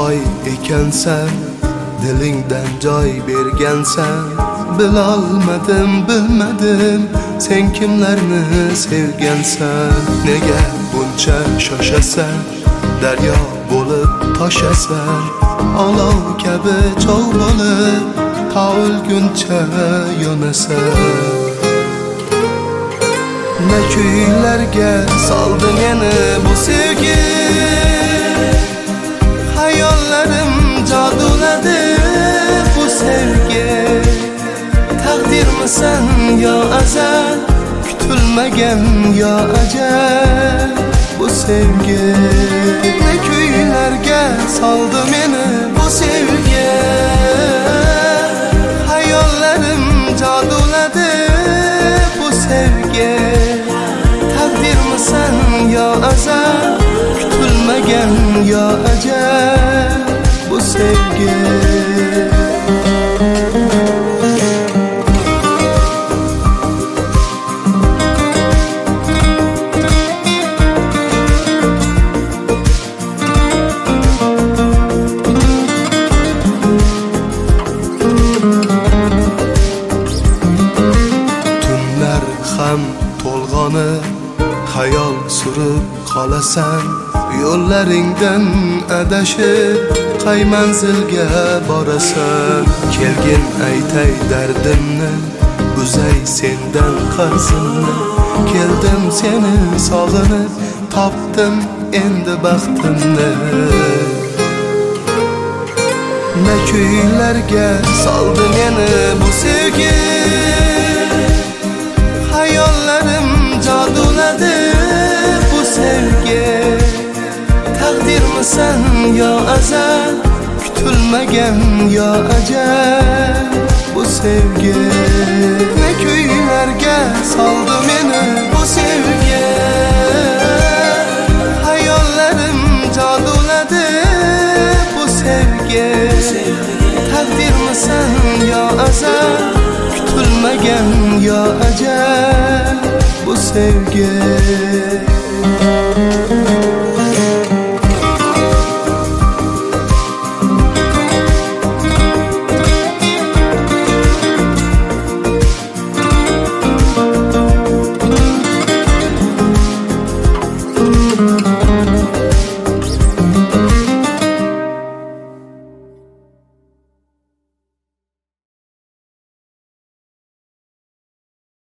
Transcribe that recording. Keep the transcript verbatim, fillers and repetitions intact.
oy ekansan, dilingdan joy bergansan. Bilolmadim, bilmadim, sen kimlarni sevgansan. Nega buncha shoshasan, daryo bo'lib toshasan. Olov kabi cho'g' bo'lib, to o'lguncha yonasan. Ne kuylarga solding meni bu sevgi, hayollarim joduladi bu sevgi. Takdirmisan yo azal, kutilmagan yo ajal bu sevgi. Ne kuylarga solding meni bu sevgi, hayollarim joduladi bu sevgi. Takdirmisan yo azal, kutilmagan yo ajal bu sevgi. Tunlar ham to'lg'oni, hayol surib qolasan. Yo'llaringdan adashib, qay manzilga borasan. Kelgin aytay dardimni, uzay sendan qarzimni. Keldim seni sog'inib, topdim endi baxtimni. Ne kuylarga solding meni bu sevgi, hayollarim joduladi bu sevgi. Takdirmisan yo azal, kutilmagan yo ajal bu sevgi. Ne kuylarga solding meni bu sevgi, hayollarim joduladi bu sevgi. Takdirmisan yo azal, kutilmagan yo ajal bu sevgi.